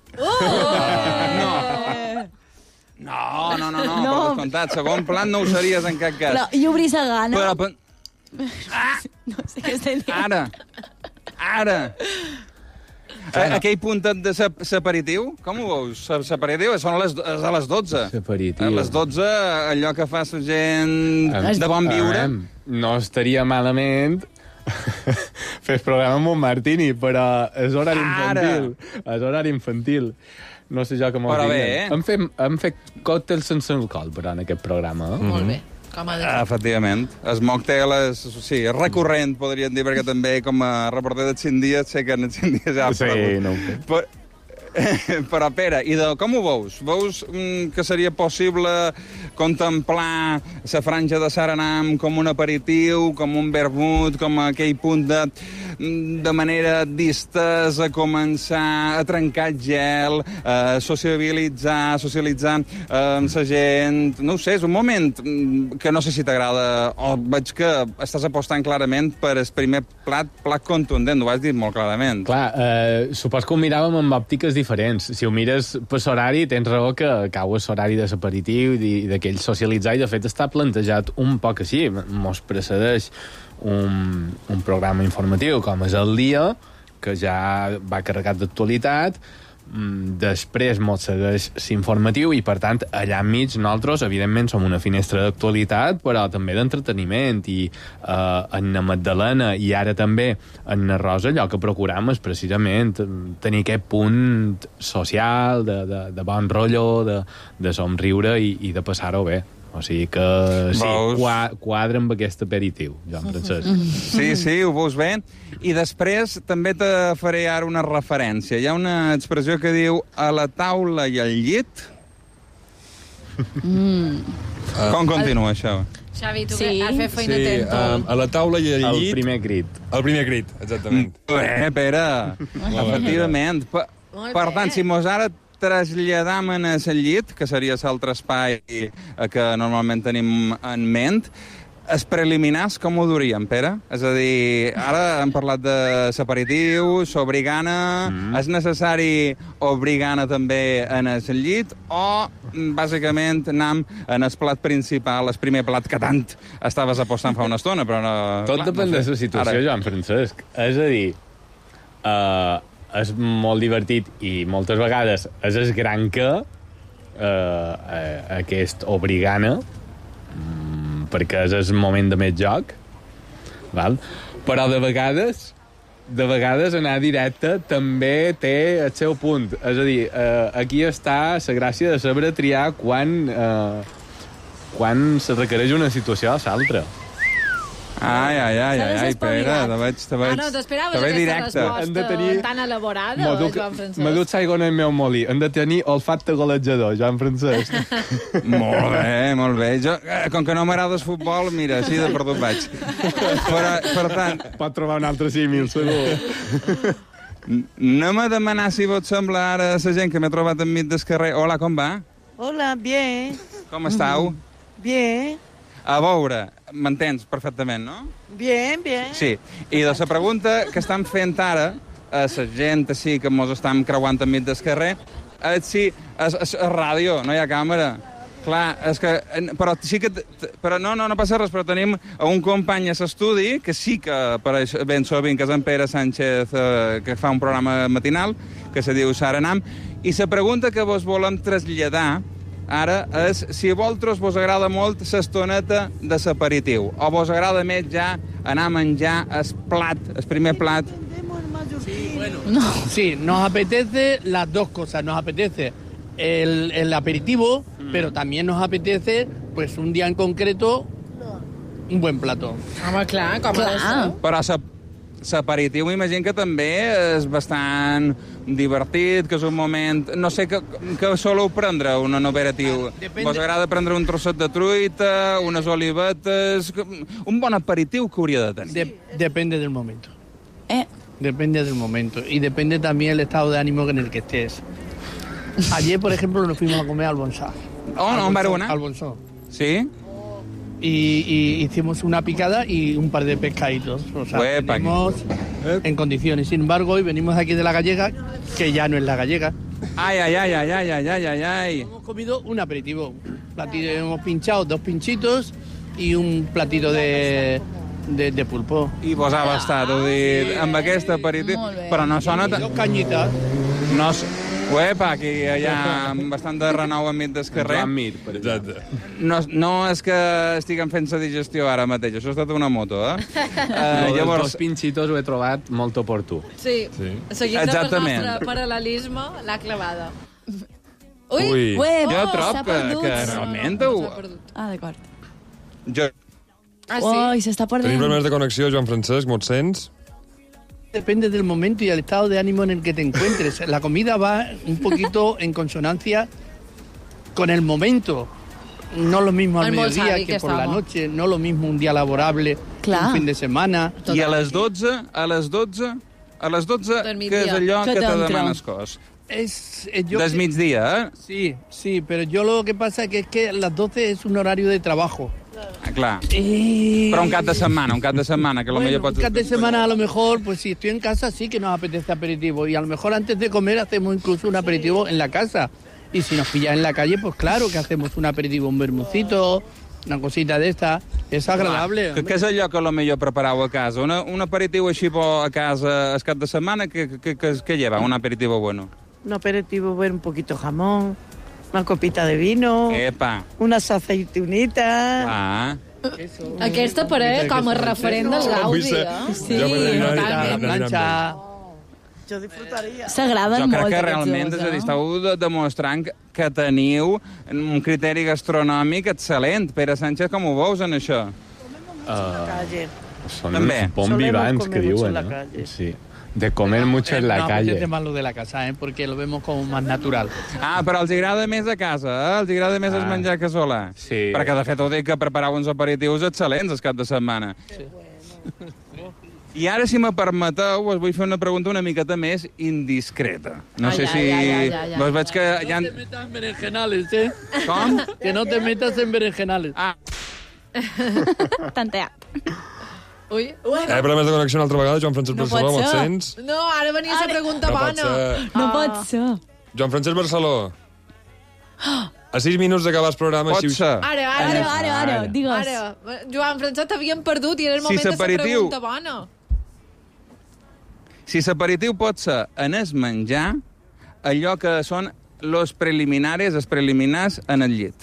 No, per descomptat. Segon plat no ho series en cap cas. Però, i obris a gana? Però... No sé què estem dient. Ara. Aquell puntet de l'aperitiu, com ho veus? L'aperitiu és a les 12. L'aperitiu. A les 12, allò que fa la gent de bon viure. No estaria malament fer el programa amb un martini, però és horari infantil. És horari infantil. No sé jo com ho diuen. Hem fet còctels sense alcohol, però, en aquest programa. Molt bé. Efectivament. El mocktail és recurrent, podríem dir, perquè també com a reporter de 5 dies sé que en 5 dies ja ha aparegut. Però, Pere, com ho veus? Veus que seria possible contemplar la franja de Saranam com un aperitiu, com un vermut, com aquell punt de manera distesa, començar a trencar gel, socialitzar amb la gent... No ho sé, és un moment que no sé si t'agrada, o veig que estàs apostant clarament per el primer plat contundent, ho has dit molt clarament. Clar, supos que ho miràvem amb òptiques diferents. Si ho mires per l'horari, tens raó que cau a l'horari de l'aperitiu i d'aquell socialitzar, i de fet està plantejat un poc així. Mos precedeix un programa informatiu com és El Dia, que ja va carregat d'actualitat, després mos segueix l'informatiu i, per tant, allà enmig nosaltres, evidentment, som una finestra d'actualitat, però també d'entreteniment, i en la Magdalena i ara també en la Rosa allò que procuram és precisament tenir aquest punt social, de bon rotllo, de somriure i de passar-ho bé. O sigui que sí, quadra amb aquest aperitiu, Joan Francesc. Sí, ho veus bé. I després també te faré ara una referència. Hi ha una expressió que diu a la taula i al llit. Com continua això? Xavi, tu has fet feina atento. A la taula i al llit... El primer crit. El primer crit, exactament. Bé, Pere, efectivament. Per tant, si mos ara traslladam en el llit, que seria l'altre espai que normalment tenim en ment, els preliminars com ho duríem, Pere? És a dir, ara hem parlat de l'aperitiu, l'obrigana, és necessari obrigana també en el llit, o bàsicament anam en el plat principal, el primer plat que tant estaves apostant fa una estona, però no... Tot depèn de la situació, Joan Francesc. És a dir, és molt divertit i moltes vegades és el gran que aquest obrigana, perquè és el moment de més joc, val? Però de vegades anar directe també té el seu punt. És a dir, aquí està la gràcia de saber triar quan se requereix una situació a l'altra. Ai, Pere, te veig t'esperaves directe. resposta tan elaborada, Joan Francesc. M'ha dut l'aigua en el meu molí. Hem de tenir olfacte golejador, Joan Francesc. Molt bé. Jo, com que no m'agrada el futbol, mira, així de perdut vaig. Per tant... Pot trobar un altre símil, segur. Anem a demanar si vos sembla ara la gent que m'he trobat enmig del carrer. Hola, com va? Hola, bien. Com estàu? Bien. A veure, m'entens perfectament, no? Bien. Sí, i de la pregunta que estan fent ara a la gent així que mos estan creuant enmig del carrer, és ràdio, no hi ha càmera. Clar, és que... Però sí que... Però no passa res, però tenim un company a l'estudi que sí que apareix ben sovint, que és en Pere Sánchez, que fa un programa matinal, que se diu Saranam, i la pregunta que vos volem traslladar ara és si a vosaltres vos agrada molt l'estoneta de l'aperitiu, o vos agrada més ja anar a menjar el primer plat. Sí, bueno. Sí, nos apetece las dos cosas. Nos apetece el aperitivo, pero también nos apetece, pues un día en concreto, un buen plato. Home, clar, com ha de ser. Però l'aperitiu m'imagino que també és bastant divertit, que és un moment... No sé, que soleu prendre un aperitiu? Vos agrada prendre un trosset de truita, unes olivetes... Un bon aperitiu que hauria de tenir? Depende del momento. Depende del momento. Y depende también el estado de ánimo en el que estés. Ayer, por ejemplo, nos fuimos a comer al Bonsá. ¿On va a Al Bonsá. ¿Sí? Y hicimos una picada y un par de pescaditos. O sea, tenemos en condiciones. Sin embargo, hoy venimos aquí de la Gallega, que ya no es la Gallega. Ay. Hemos comido un aperitivo. Platito, hemos pinchado 2 pinchitos y un platito de pulpo. I vos ha bastat, ho dit, amb aquest aperitiu. Però no sona... 2 cañitas. No... Uepa, aquí hi ha bastant de renou enmig del carrer. Joan Mir, per exemple. No és que estiguem fent la digestió ara mateix, això ha estat una moto, Llavors... Els pinxitos ho he trobat molt oportú. Sí. Seguint el nostre paral·lelisme, l'ha clavada. Ui, jo trobo que realment... d'acord. Sí. Se està perdent. Tenim problemes de connexió, Joan Francesc, m'ho sents? Depende del momento y el estado de ánimo en el que te encuentres. La comida va un poquito en consonancia con el momento. No lo mismo al mediodía que por la noche, no lo mismo un día laborable, un fin de semana. I a les 12, que és allò que te demanes cos. Des migdia, Sí, pero yo lo que pasa es que las 12 es un horario de trabajo. Clar. Però un cap de setmana, que Bueno, un cap de semana a lo mejor, pues si estoy en casa sí que nos apetece aperitivo. Y a lo mejor antes de comer hacemos incluso un aperitivo en la casa. Y si nos pillas en la calle, pues claro que hacemos un aperitivo, un vermucito, una cosita de esta. És agradable. Què és allò que potser preparau a casa? Un aperitiu així a casa el cap de setmana, què lleva un aperitivo bueno? Un aperitivo bueno, un poquito jamón, una copita de vino, Epa. unas aceitunitas. Ah. Aquesta parella com a referent del Gaudi, Sí, la planxa. Jo disfrutaria. S'agraden Jo crec molt que aquests realment, dos, és a dir, esteu demostrant que teniu un criteri gastronòmic excel·lent. Pere Sánchez, com ho veus en això? Són També. uns bon vivants que diuen, la no? calle. Sí. De comer mucho en la No calle. apetece más lo de la casa, porque lo vemos como más natural. Ah, però els agrada més a casa, Els agrada més el menjar casolà? Sí. Perquè, de fet, ho dic que preparau uns aperitius excel·lents el cap de setmana. Sí. I ara, si me permeteu, us vull fer una pregunta una miqueta més indiscreta. No sé si... Vos veig que hi ha... No te metas en berenjenales, ¿eh? Com? Que no te metas en berenjenales. Ah. Tanteat. Ui. Problemes de connexió una altra vegada, Joan Francesc Barceló, me'l sents? No, ara venia la pregunta bona. No pot ser. Joan Francesc Barceló. A 6 minuts d'acabar el programa... Pot ser. Ara, digues. Ara. Joan Francesc, t'havíem perdut i era el moment de la pregunta bona. Si l'aperitiu pot ser en es menjar, allò que són els preliminars en el llit.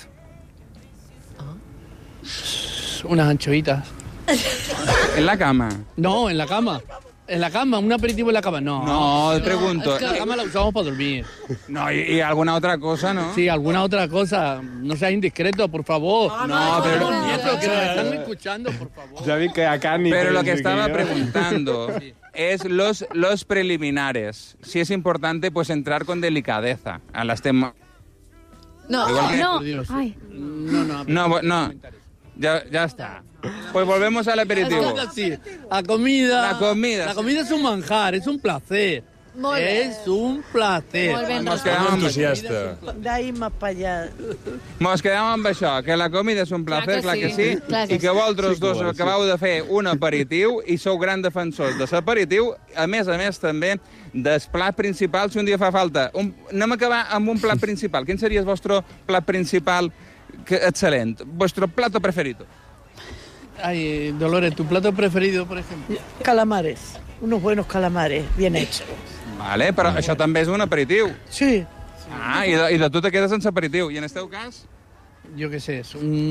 Unas anchoitas. En la cama. No, en la cama. En la cama, un aperitivo en la cama. No. No, pregunto. La cama la usamos para dormir. No, y alguna otra cosa, ¿no? Sí, alguna otra cosa. No seas indiscreto, por favor. No, pero... Nietos que nos están escuchando, por favor. Ya vi que acá ni... Pero lo que estaba preguntando es los preliminares. Si es importante, pues entrar con delicadeza a las temas. No, no. Ay. No. Ya está. Pues volvemos al aperitivo. Sí, la comida. La comida. La comida es un manjar, es un placer. Molt bé. Es un placer. Molt ben Nos quedamos entusiasta. D'ahí más para allá. Mos quedem amb això, que la comida és un placer, clar que sí, Clar que i que vosaltres dos acabeu de fer un aperitiu i sou grans defensors de l'aperitiu, a més també del plat principal, si un dia fa falta. Anem a acabar amb un plat principal. Quin seria el vostre plat principal excel·lent? Vuestro plato preferido? Ay, Dolores, ¿tu plato preferido, por ejemplo? Calamares. Unos buenos calamares, bien hechos. Vale, però això també és un aperitiu. Sí. Ah, i de tu te quedes sense aperitiu. I en el teu cas? Yo qué sé, es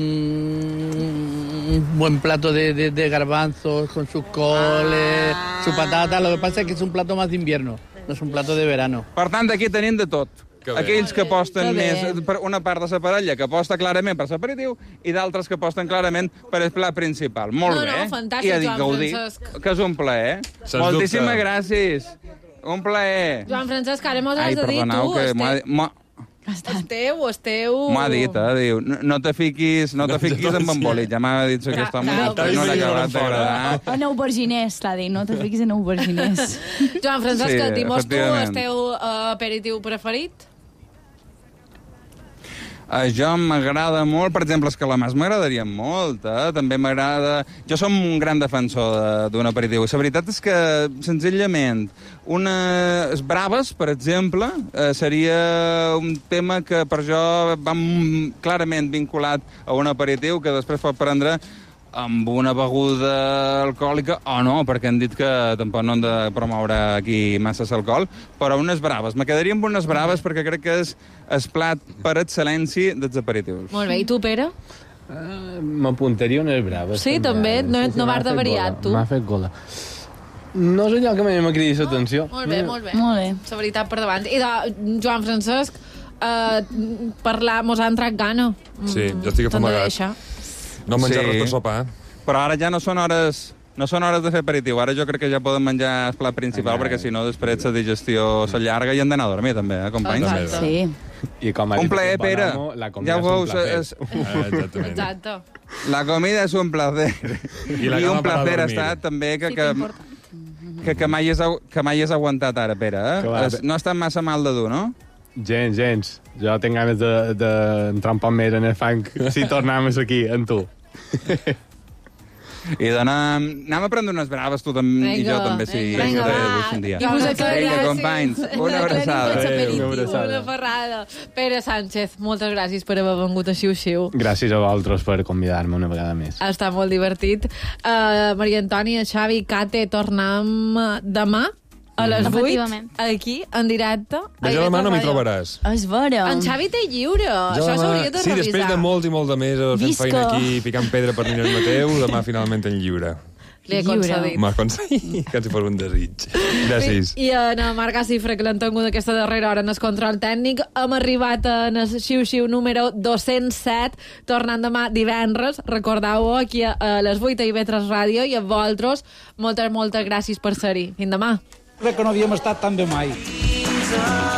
un buen plato de garbanzos con sus coles, su patata. Lo que pasa es que es un plato más de invierno, no es un plato de verano. Per tant, aquí tenim de tot. Que bé. Aquells que aposten Que bé. més per una part de la parella, que aposta clarament per l'aperitiu, i d'altres que aposten clarament per el plat principal. Molt No, bé. fantàstic, I ja dic Joan Gaudí, Francesc. que és un plaer. Sens Moltíssimes dubte. gràcies. Un plaer. Joan Francesc, ara mos has Ai, de dir perdoneu, tu. que Esteu... m'ha dit, diu, no te fiquis amb embolit. Ja m'ha dit aquest home, no l'ha acabat d'agradar. En auberginers, t'ha dit, no te fiquis en auberginers. Joan Francesc, Sí, dimo's tu efectivament. el teu aperitiu preferit? Jo m'agrada molt, per exemple, els calamars m'agradarien molt, també m'agrada... Jo som un gran defensor d'un aperitiu. La veritat és que, senzillament, unes braves, per exemple, seria un tema que per jo va clarament vinculat a un aperitiu que després pot prendre amb una beguda alcohòlica o no, perquè han dit que tampoc no han de promoure aquí massa alcohol, però unes braves. Me quedaria amb unes braves perquè crec que és el plat per excel·lència dels aperitius. Molt bé, i tu, Pere? M'apuntaria unes braves. Sí, també, no vas de variat, tu. M'ha fet gola. No és allò que m'ha cridat l'atenció. Molt bé, molt bé. Molt bé. La veritat per davant. I de Joan Francesc, parlar, mos ha entrat gana. Sí, ja estic afumagat. No menjar res per sopar. Però ara ja no són hores de fer aperitiu. Ara jo crec que ja poden menjar el plat principal, perquè si no després la digestió s'allarga i han d'anar a dormir, també, companys? Exacte. Sí. I com un plaer, Pere. Ja ho veus. Exactament. Exacte. La comida és un plaer. I la I un cama per a plaer ha dormir. estat també que mai has aguantat ara, Pere. No ha estat massa mal de dur, no? Gens. Jo tinc ganes d'entrar un poc més en el fang si tornem aquí, amb tu. I anem a prendre unes braves, tu i jo també, sí. Vinga, un dia. Vinga, companys, una abraçada. Una ferrada. Pere Sánchez, moltes gràcies per haver vengut a Xiu-Xiu. Gràcies a vosaltres per convidar-me una vegada més. Està molt divertit. Maria Antònia, Xavi, Kate, tornem demà a les 8, aquí, en directe. De jo demà no m'hi trobaràs. És vera. En Xavi té lliure. Això s'hauria de revisar. Sí, després de molt i molt de mesos fent feina aquí, picant pedra per Nines Mateu, demà finalment en lliure. Li he concedit. M'ha concedit, quasi per un desig. Gràcies. I en Marc Cifra, que l'han tingut aquesta darrera hora en el control tècnic, hem arribat en el Xiu-Xiu número 207, tornant demà divendres. Recordeu-ho, aquí a les 8 a IB3 Ràdio, i a vosaltres, moltes gràcies per ser-hi. Fins demà. Crec que no havíem estat tan bé mai.